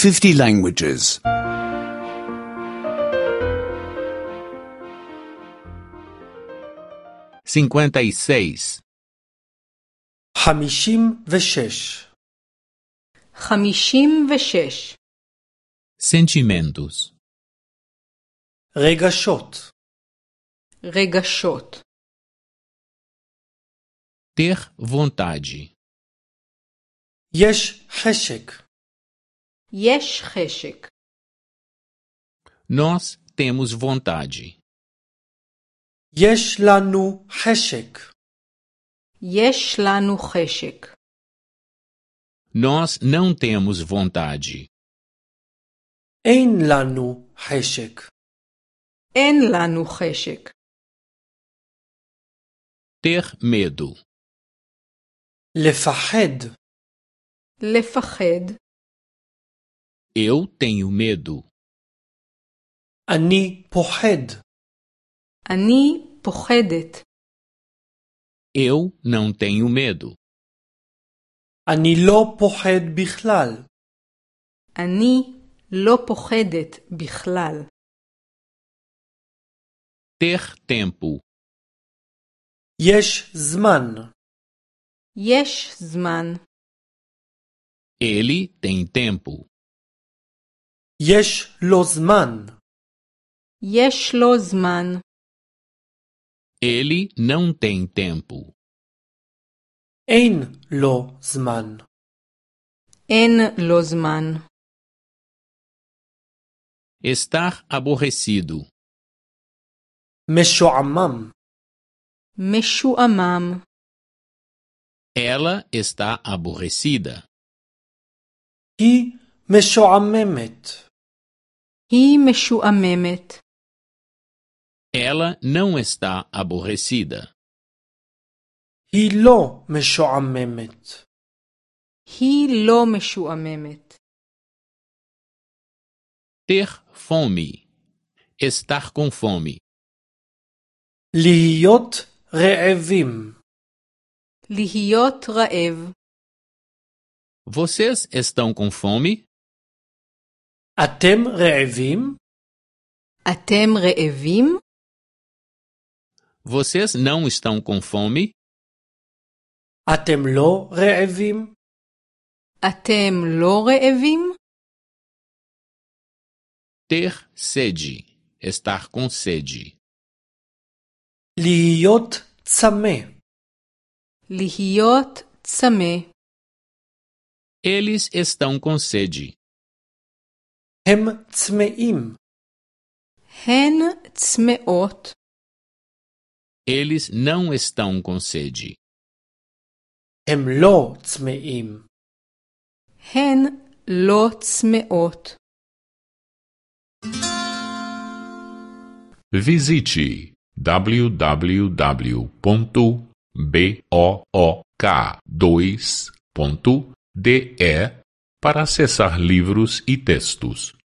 50 languages. 56. 56. 56. Sentimentos. רגשות. רגשות. Ter vontade. יש חשק. יש חשק. Nós temos vontade. יש לנו חשק. יש לנו חשק. Nós não temos vontade. אין לנו חשק. אין לנו חשק. Ter medo. לפחד. לפחד. Eu tenho medo. אני פוחד. אני פוחדת. Eu não tenho medo. אני לא פוחד בכלל. אני לא פוחדת בכלל. Ter tempo. יש זמן. יש זמן. Ele tem tempo. יש לו זמן. יש לו זמן. Ele não tem tempo. אין לו זמן. אין לו זמן. Estar aborrecido. משועמם. משועמם. Ela está aborrecida. היא משועממת. היא משועממת. Ela não está aborrecida. היא לא משועממת. היא לא משועממת. Ter fome. Estar com fome. להיות רעבים. להיות רעב. Vocês estão com fome? אתם רעבים? אתם רעבים? Vocês não estão com fome? אתם לא רעבים? אתם לא רעבים? Ter sede. Estar com sede. להיות צמא. להיות צמא. Eles estão com sede. הם צמאים. הן צמאות. Eles não estão com sede. הם לא צמאים. הן לא צמאות. Visite www.book2.de para acessar livros e textos.